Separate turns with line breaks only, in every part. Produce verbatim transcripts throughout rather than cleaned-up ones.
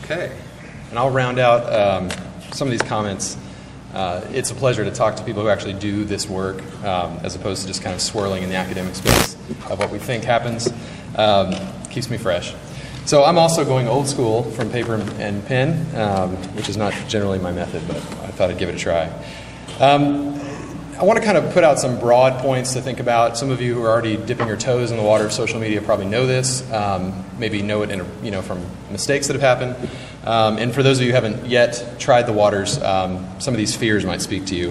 Okay, and I'll round out um, some of these comments. Uh, it's a pleasure to talk to people who actually do this work um, as opposed to just kind of swirling in the academic space of what we think happens. Um, keeps me fresh. So I'm also going old school from paper and pen, um, which is not generally my method, but I thought I'd give it a try. Um, I want to kind of put out some broad points to think about. Some of you who are already dipping your toes in the water of social media probably know this, um, maybe know it in a, you know, from mistakes that have happened. Um, and for those of you who haven't yet tried the waters, um, some of these fears might speak to you.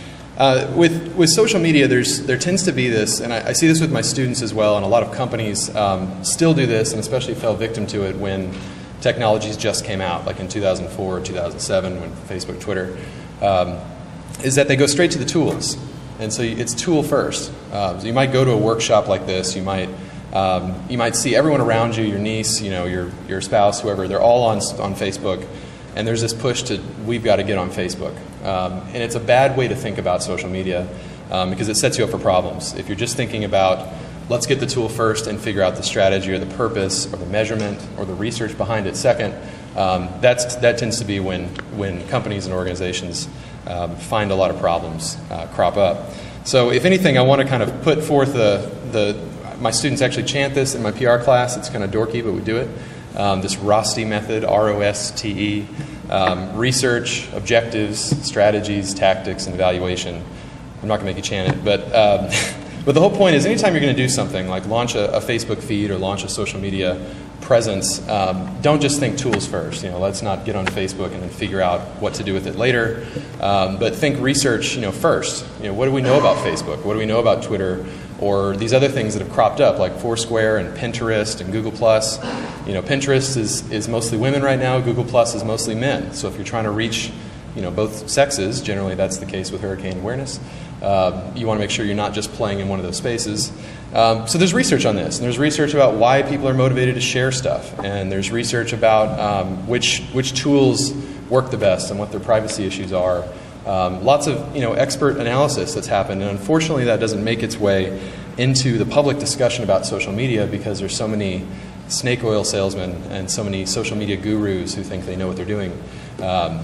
Uh, with, with social media, there's, there tends to be this, and I, I see this with my students as well, and a lot of companies um, still do this, and especially fell victim to it when technologies just came out, like in two thousand four or two thousand seven when Facebook, Twitter, um, is that they go straight to the tools. And so it's tool first. Uh, so you might go to a workshop like this, you might um, you might see everyone around you, your niece, you know, your, your spouse, whoever, they're all on, on Facebook, and there's this push to, we've got to get on Facebook. Um, and it's a bad way to think about social media um, because it sets you up for problems. If you're just thinking about, let's get the tool first and figure out the strategy or the purpose or the measurement or the research behind it second, um, that's, that tends to be when, when companies and organizations um, find a lot of problems uh, crop up. So if anything, I want to kind of put forth the, the, my students actually chant this in my P R class. It's kind of dorky, but we do it. Um, this ROSTE method, R O S T E, um, research, objectives, strategies, tactics, and evaluation. I'm not going to make you chant it, but um, but the whole point is anytime you're going to do something like launch a, a Facebook feed or launch a social media presence, um, don't just think tools first. You know, let's not get on Facebook and then figure out what to do with it later. Um, but think research, you know, first. You know, what do we know about Facebook? What do we know about Twitter? Or these other things that have cropped up, like Foursquare and Pinterest and Google Plus. You know, Pinterest is, is mostly women right now. Google Plus is mostly men. So if you're trying to reach, you know, both sexes, generally that's the case with hurricane awareness, um, you want to make sure you're not just playing in one of those spaces. Um, so there's research on this. And there's research about why people are motivated to share stuff. And there's research about um, which, which tools work the best and what their privacy issues are. Um, lots of you know expert analysis that's happened, and unfortunately that doesn't make its way into the public discussion about social media because there's so many snake oil salesmen and so many social media gurus who think they know what they're doing, um,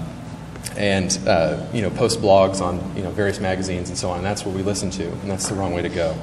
and uh, you know post blogs on you know various magazines and so on. And that's what we listen to, and that's the wrong way to go.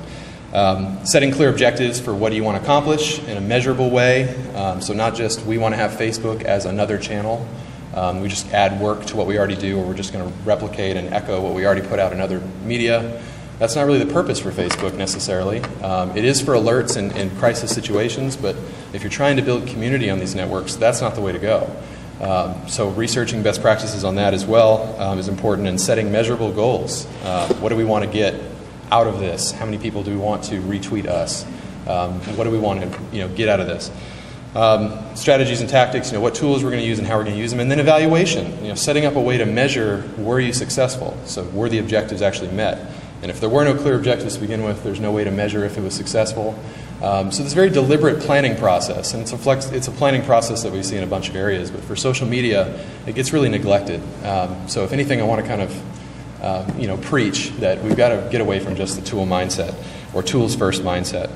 Um, setting clear objectives for what do you want to accomplish in a measurable way. Um, so not just we want to have Facebook as another channel. Um, we just add work to what we already do, or we're just going to replicate and echo what we already put out in other media. That's not really the purpose for Facebook necessarily. Um, it is for alerts in, in crisis situations, but if you're trying to build community on these networks, that's not the way to go. Um, so researching best practices on that as well um, is important, and setting measurable goals. Uh, what do we want to get out of this? How many people do we want to retweet us? Um, what do we want to you know, get out of this? Um, strategies and tactics, you know, what tools we're going to use and how we're going to use them, and then evaluation, you know, setting up a way to measure were you successful, so were the objectives actually met, and if there were no clear objectives to begin with, there's no way to measure if it was successful. Um, so this very deliberate planning process, and it's a, flex, it's a planning process that we see in a bunch of areas, but for social media, it gets really neglected. Um, so if anything, I want to kind of uh, you know, preach that we've got to get away from just the tool mindset, or tools first mindset.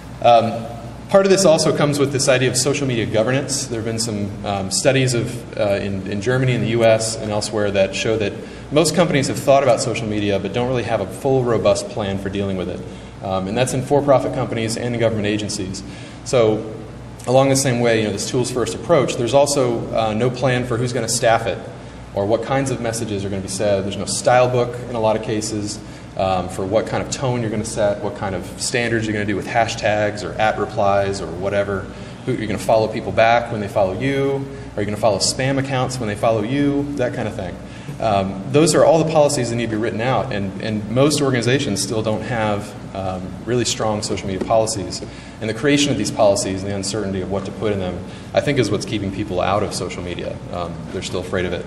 Um, Part of this also comes with this idea of social media governance. There have been some um, studies of, uh, in, in Germany and the U S and elsewhere that show that most companies have thought about social media but don't really have a full, robust plan for dealing with it. Um, and that's in for-profit companies and in government agencies. So along the same way, you know, this tools-first approach, there's also uh, no plan for who's going to staff it or what kinds of messages are going to be said. There's no style book in a lot of cases. Um, for what kind of tone you're going to set, what kind of standards you're going to do with hashtags or at replies or whatever. Who, you're going to follow people back when they follow you. Are you going to follow spam accounts when they follow you? That kind of thing. Um, those are all the policies that need to be written out, and, and most organizations still don't have um, really strong social media policies. And the creation of these policies and the uncertainty of what to put in them, I think, is what's keeping people out of social media. Um, they're still afraid of it.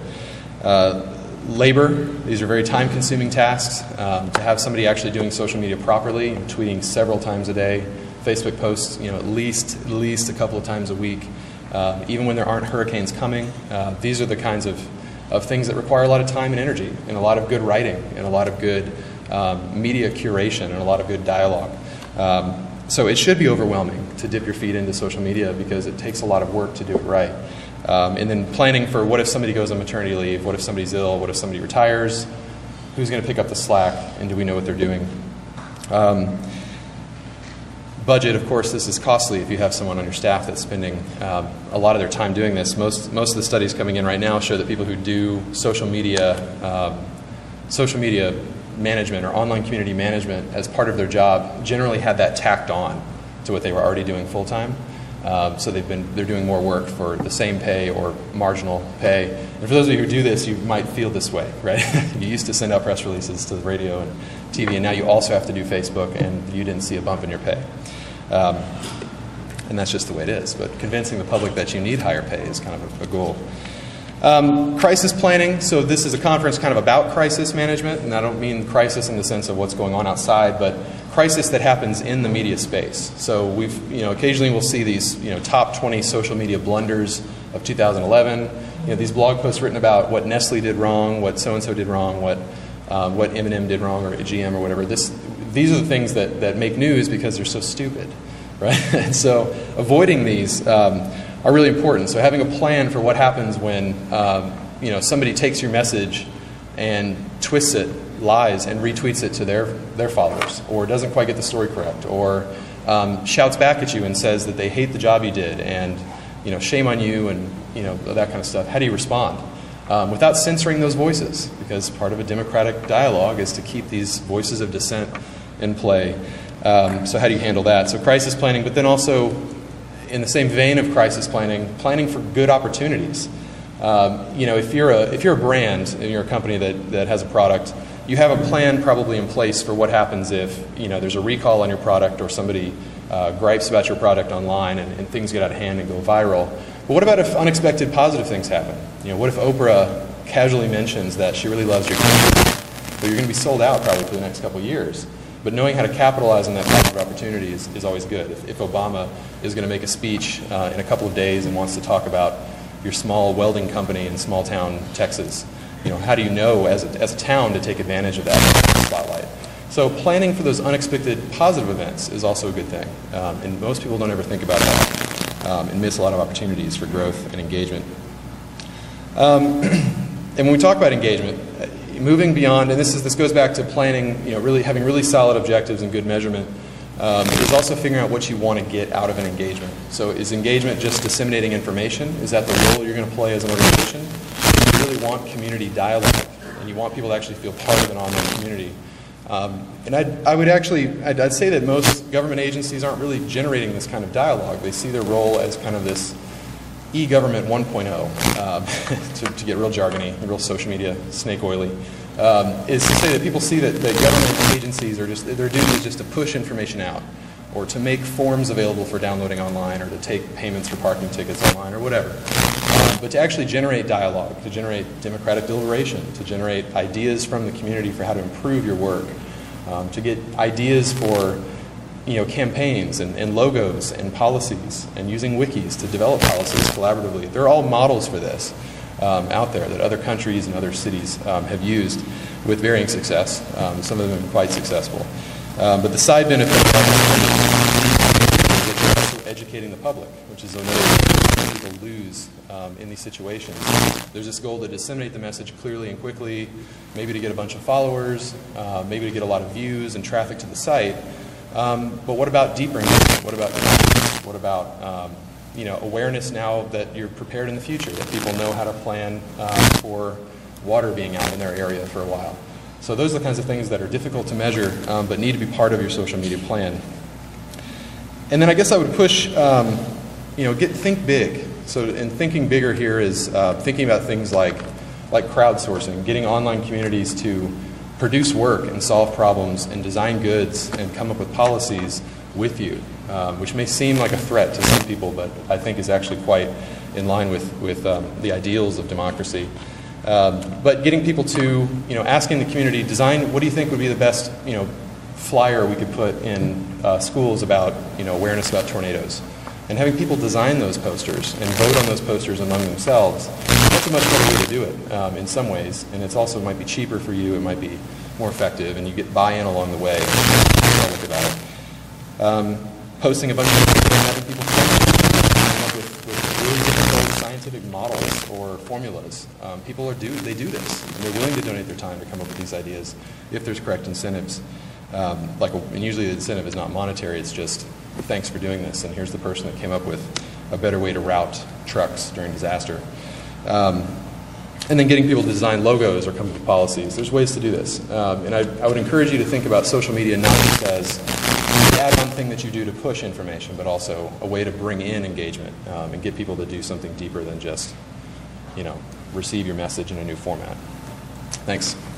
Uh, Labor, these are very time-consuming tasks. Um, to have somebody actually doing social media properly, tweeting several times a day, Facebook posts, you know, at least at least a couple of times a week, uh, even when there aren't hurricanes coming. Uh, these are the kinds of, of things that require a lot of time and energy, and a lot of good writing, and a lot of good um, media curation, and a lot of good dialogue. Um, so it should be overwhelming to dip your feet into social media because it takes a lot of work to do it right. Um, and then planning for what if somebody goes on maternity leave, what if somebody's ill, what if somebody retires, who's going to pick up the slack, and do we know what they're doing? Um, budget, of course, this is costly if you have someone on your staff that's spending um, a lot of their time doing this. Most, most of the studies coming in right now show that people who do social media, um, social media management or online community management as part of their job generally had that tacked on to what they were already doing full-time. Um, so they've been, they're doing more work for the same pay or marginal pay. And for those of you who do this, you might feel this way, right? You used to send out press releases to the radio and T V, and now you also have to do Facebook, and you didn't see a bump in your pay. Um, and that's just the way it is. But convincing the public that you need higher pay is kind of a, a goal. Um, crisis planning. So this is a conference kind of about crisis management, and I don't mean crisis in the sense of what's going on outside, but crisis that happens in the media space. So we've, you know, occasionally we'll see these, you know, top twenty social media blunders of two thousand eleven. You know, these blog posts written about what Nestle did wrong, what so-and-so did wrong, what um, what M and M did wrong, or G M or whatever. This, these are the things that, that make news because they're so stupid, right? And so avoiding these um, are really important. So having a plan for what happens when um, you know, somebody takes your message and twists it, lies, and retweets it to their, their followers, or doesn't quite get the story correct, or um, shouts back at you and says that they hate the job you did, and you know, shame on you, and you know, that kind of stuff. How do you respond? Um, without censoring those voices, because part of a democratic dialogue is to keep these voices of dissent in play. Um, so how do you handle that? So crisis planning, but then also, in the same vein of crisis planning, planning for good opportunities. Um, you know, if you're a if you're a brand and you're a company that, that has a product, you have a plan probably in place for what happens if, you know, there's a recall on your product, or somebody uh, gripes about your product online, and, and things get out of hand and go viral. But what about if unexpected positive things happen? You know, what if Oprah casually mentions that she really loves your company, but you're going to be sold out probably for the next couple of years? But knowing how to capitalize on that positive opportunity is, is always good. If, if Obama is going to make a speech uh, in a couple of days and wants to talk about your small welding company in small town Texas, you know, how do you know as a, as a town to take advantage of that spotlight? So planning for those unexpected positive events is also a good thing. Um, and most people don't ever think about that um, and miss a lot of opportunities for growth and engagement. Um, and when we talk about engagement, moving beyond, and this is this goes back to planning, you know, really having really solid objectives and good measurement, um, is also figuring out what you want to get out of an engagement. So is engagement just disseminating information? Is that the role you're going to play as an organization? Do you really want community dialogue, and you want people to actually feel part of an online community? Um, and I'd, I would actually, I'd, I'd say that most government agencies aren't really generating this kind of dialogue. They see their role as kind of this e-government one point oh, um, to, to get real jargony, real social media snake oily, um, is to say that people see that, that government agencies are just, their duty is just to push information out, or to make forms available for downloading online, or to take payments for parking tickets online, or whatever. Um, but to actually generate dialogue, to generate democratic deliberation, to generate ideas from the community for how to improve your work, um, to get ideas for, you know, campaigns and, and logos and policies, and using wikis to develop policies collaboratively. They're all models for this um, out there that other countries and other cities um, have used with varying success. Um, some of them have been quite successful. Um, but the side benefit is that you're also educating the public, which is another thing people lose um, in these situations. There's this goal to disseminate the message clearly and quickly, maybe to get a bunch of followers, uh, maybe to get a lot of views and traffic to the site. Um, but what about deeper engagement? What about what about um, you know, awareness now that you're prepared in the future, that people know how to plan uh, for water being out in their area for a while? So those are the kinds of things that are difficult to measure, um, but need to be part of your social media plan. And then I guess I would push, um, you know, get think big. So, and thinking bigger here is uh, thinking about things like like crowdsourcing, getting online communities to produce work and solve problems and design goods and come up with policies with you, um, which may seem like a threat to some people, but I think is actually quite in line with, with um, the ideals of democracy. Um, but getting people to, you know, asking the community, design, what do you think would be the best, you know, flyer we could put in uh, schools about, you know, awareness about tornadoes? And having people design those posters and vote on those posters among themselves, that's a much better way to do it um, in some ways. And it's also might be cheaper for you, it might be more effective, and you get buy-in along the way. Look about it. Um, posting a bunch of things and having people come up with, with really difficult specific models or formulas. Um, people are do they do this, and they're willing to donate their time to come up with these ideas if there's correct incentives. Um, like, a, and usually the incentive is not monetary; it's just thanks for doing this, and here's the person that came up with a better way to route trucks during disaster. Um, and then getting people to design logos or come up with policies. There's ways to do this, um, and I, I would encourage you to think about social media not just as the add-on thing that you do to push information, but also a way to bring in engagement um, and get people to do something deeper than just, you know, receive your message in a new format. Thanks.